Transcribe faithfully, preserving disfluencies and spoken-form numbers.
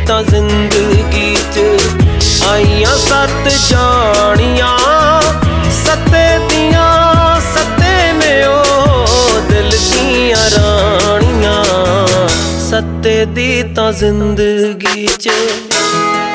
तां जिंदगी च आईयां सत जानियां, सत्ते दियां सत्ते ने ओ दिल दियां रानियां, सत्ते दी तां जिंदगी च।